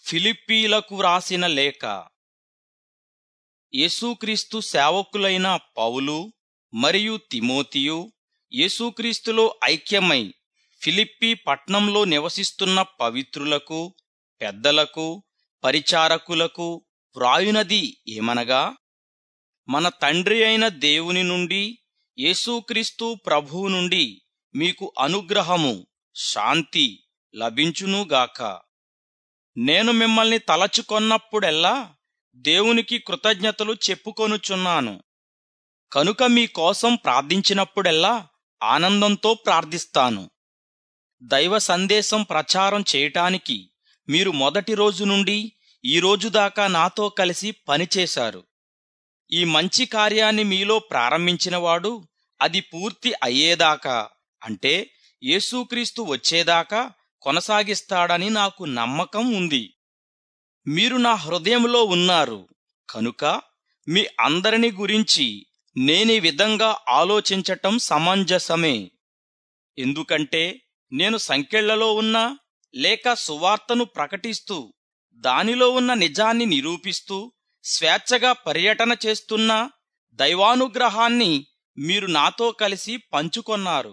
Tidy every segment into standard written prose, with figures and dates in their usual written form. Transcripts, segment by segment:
ఫిలిప్పీలకు వ్రాసిన లేఖ. యేసుక్రీస్తు సేవకులైన పౌలు మరియు తిమోతియు యేసుక్రీస్తులో ఐక్యమై ఫిలిప్పీ పట్నంలో నివసిస్తున్న పవిత్రులకు, పెద్దలకు, పరిచారకులకు వ్రాయునది ఏమనగా, మన తండ్రి అయిన దేవుని నుండి, యేసుక్రీస్తు ప్రభువు నుండి మీకు అనుగ్రహము, శాంతి లభించునుగాక. నేను మిమ్మల్ని తలచుకొన్నప్పుడెల్లా దేవునికి కృతజ్ఞతలు చెప్పుకొనుచున్నాను. కనుక మీకోసం ప్రార్థించినప్పుడెల్లా ఆనందంతో ప్రార్థిస్తాను. దైవ సందేశం ప్రచారం చేయటానికి మీరు మొదటి రోజు నుండి ఈ రోజు దాకా నాతో కలిసి పనిచేశారు. ఈ మంచి కార్యాన్ని మీలో ప్రారంభించినవాడు అది పూర్తి అయ్యేదాకా, అంటే యేసుక్రీస్తు వచ్చేదాకా కొనసాగిస్తాడని నాకు నమ్మకం ఉంది. మీరు నా హృదయంలో ఉన్నారు కనుక మీ అందరిని గురించి నేనీ విధంగా ఆలోచించటం సమంజసమే. ఎందుకంటే నేను సంకెళ్లలో ఉన్నా లేక సువార్తను ప్రకటిస్తూ దానిలో ఉన్న నిజాన్ని నిరూపిస్తూ స్వేచ్ఛగా పర్యటన చేస్తున్నా దైవానుగ్రహాన్ని మీరు నాతో కలిసి పంచుకొన్నారు.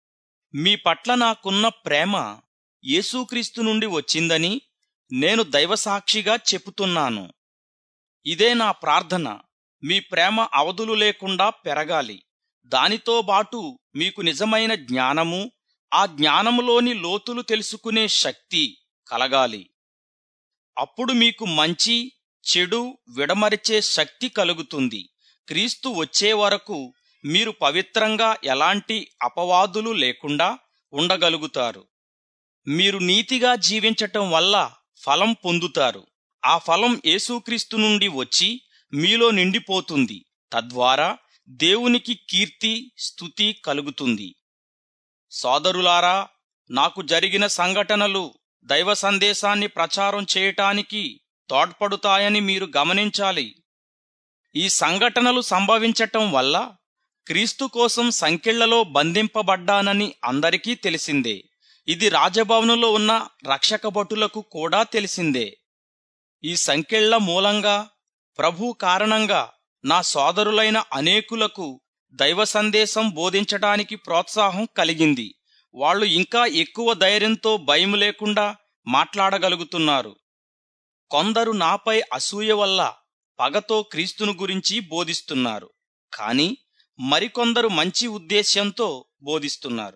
మీ పట్ల నాకున్న ప్రేమ యేసుక్రీస్తు నుండి వచ్చిందని నేను దైవసాక్షిగా చెప్పుతున్నాను. ఇదే నా ప్రార్థన, మీ ప్రేమ అవధులు లేకుండా పెరగాలి. దానితో బాటు మీకు నిజమైన జ్ఞానము, ఆ జ్ఞానములోని లోతులు తెలుసుకునే శక్తి కలగాలి. అప్పుడు మీకు మంచి చెడు విడమరిచే శక్తి కలుగుతుంది. క్రీస్తు వచ్చే వరకు మీరు పవిత్రంగా ఎలాంటి అపవాదులు లేకుండా ఉండగలుగుతారు. మీరు నీతిగా జీవించటం వల్ల ఫలం పొందుతారు. ఆ ఫలం యేసుక్రీస్తు నుండి వచ్చి మీలో నిండిపోతుంది. తద్వారా దేవునికి కీర్తి, స్తుతి కలుగుతుంది. సోదరులారా, నాకు జరిగిన సంఘటనలు దైవ సందేశాన్ని ప్రచారం చేయటానికి తోడ్పడుతాయని మీరు గమనించాలి. ఈ సంఘటనలు సంభవించటం వల్ల క్రీస్తు కోసం సంకెళ్లలో బంధింపబడ్డానని అందరికీ తెలిసిందే. ఇది రాజభవనంలో ఉన్న రక్షక భటులకు కూడా తెలిసిందే. ఈ సంకెళ్ల మూలంగా, ప్రభు కారణంగా నా సోదరులైన అనేకులకు దైవ సందేశం బోధించటానికి ప్రోత్సాహం కలిగింది. వాళ్ళు ఇంకా ఎక్కువ ధైర్యంతో భయం లేకుండా మాట్లాడగలుగుతున్నారు. కొందరు నాపై అసూయ వల్ల పగతో క్రీస్తును గురించి బోధిస్తున్నారు. కానీ మరికొందరు మంచి ఉద్దేశ్యంతో బోధిస్తున్నారు.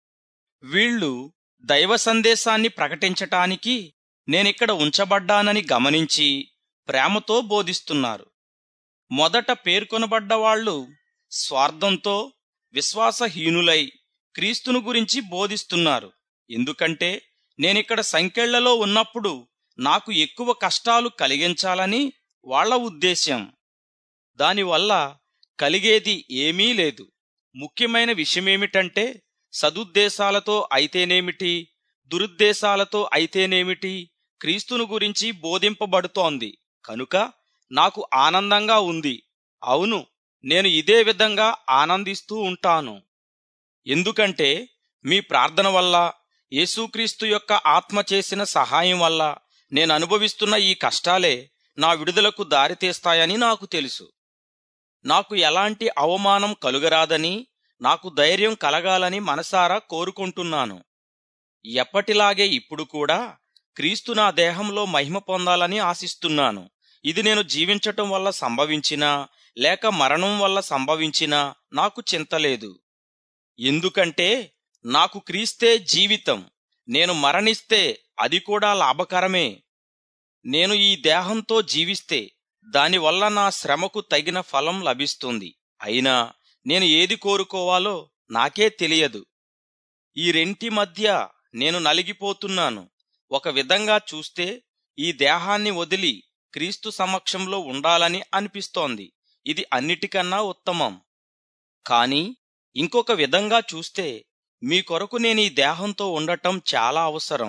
వీళ్ళు దైవ సందేశాన్ని ప్రకటించటానికి నేనిక్కడ ఉంచబడ్డానని గమనించి ప్రేమతో బోధిస్తున్నారు. మొదట పేర్కొనబడ్డవాళ్లు స్వార్థంతో, విశ్వాసహీనులై క్రీస్తును గురించి బోధిస్తున్నారు. ఎందుకంటే నేనిక్కడ సంకెళ్లలో ఉన్నప్పుడు నాకు ఎక్కువ కష్టాలు కలిగించాలని వాళ్ల ఉద్దేశ్యం. దానివల్ల కలిగేది ఏమీ లేదు. ముఖ్యమైన విషయమేమిటంటే, సదుద్దేశాలతో అయితేనేమిటి, దురుద్దేశాలతో అయితేనేమిటి, క్రీస్తును గురించి బోధింపబడుతోంది. కనుక నాకు ఆనందంగా ఉంది. అవును, నేను ఇదే విధంగా ఆనందిస్తూ ఉంటాను. ఎందుకంటే మీ ప్రార్థన వల్ల, యేసుక్రీస్తు యొక్క ఆత్మ చేసిన సహాయం వల్ల నేను అనుభవిస్తున్న ఈ కష్టాలే నా విడుదలకు దారితీస్తాయని నాకు తెలుసు. నాకు ఎలాంటి అవమానం కలుగరాదని, నాకు ధైర్యం కలగాలని మనసారా కోరుకుంటున్నాను. ఎప్పటిలాగే ఇప్పుడు కూడా క్రీస్తు నా దేహంలో మహిమ పొందాలని ఆశిస్తున్నాను. ఇది నేను జీవించటం వల్ల సంభవించినా లేక మరణం వల్ల సంభవించినా నాకు చింతలేదు. ఎందుకంటే నాకు క్రీస్తే జీవితం. నేను మరణిస్తే అది కూడా లాభకరమే. నేను ఈ దేహంతో జీవిస్తే దానివల్ల నా శ్రమకు తగిన ఫలం లభిస్తుంది. అయినా నేను ఏది కోరుకోవాలో నాకే తెలియదు. ఈ రెంటి మధ్య నేను నలిగిపోతున్నాను. ఒక విధంగా చూస్తే ఈ దేహాన్ని వదిలి క్రీస్తు సమక్షంలో ఉండాలని అనిపిస్తోంది. ఇది అన్నిటికన్నా ఉత్తమం. కానీ ఇంకొక విధంగా చూస్తే మీ కొరకు నేను ఈ దేహంతో ఉండటం చాలా అవసరం.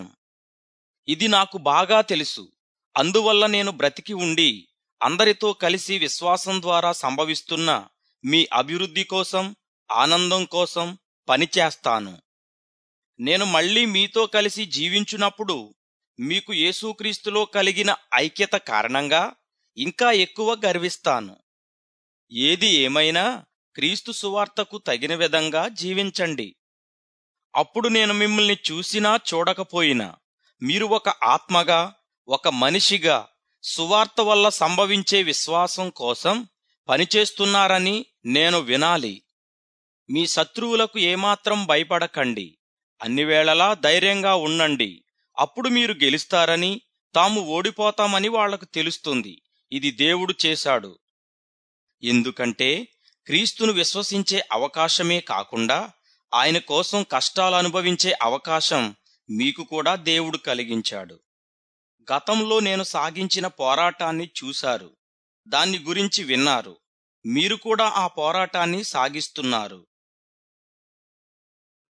ఇది నాకు బాగా తెలుసు. అందువల్ల నేను బ్రతికి ఉండి అందరితో కలిసి విశ్వాసం ద్వారా సంభవిస్తున్న మీ అభివృద్ధి కోసం, ఆనందం కోసం పనిచేస్తాను. నేను మళ్ళీ మీతో కలిసి జీవించున్నప్పుడు మీకు యేసుక్రీస్తులో కలిగిన ఐక్యత కారణంగా ఇంకా ఎక్కువ గర్విస్తాను. ఏది ఏమైనా క్రీస్తు సువార్తకు తగిన విధంగా జీవించండి. అప్పుడు నేను మిమ్మల్ని చూసినా చూడకపోయినా మీరు ఒక ఆత్మగా, ఒక మనిషిగా సువార్త వల్ల సంభవించే విశ్వాసం కోసం పనిచేస్తున్నారని నేను వినాలి. మీ శత్రువులకు ఏమాత్రం భయపడకండి. అన్ని వేళలా ధైర్యంగా ఉండండి. అప్పుడు మీరు గెలుస్తారని, తాము ఓడిపోతామని వాళ్లకు తెలుస్తుంది. ఇది దేవుడు చేశాడు. ఎందుకంటే క్రీస్తును విశ్వసించే అవకాశమే కాకుండా ఆయన కోసం కష్టాలు అనుభవించే అవకాశం మీకు కూడా దేవుడు కలిగించాడు. గతంలో నేను సాగించిన పోరాటాన్ని చూశారు, దాన్ని గురించి విన్నారు. మీరు కూడా ఆ పోరాటాన్ని సాగిస్తున్నారు.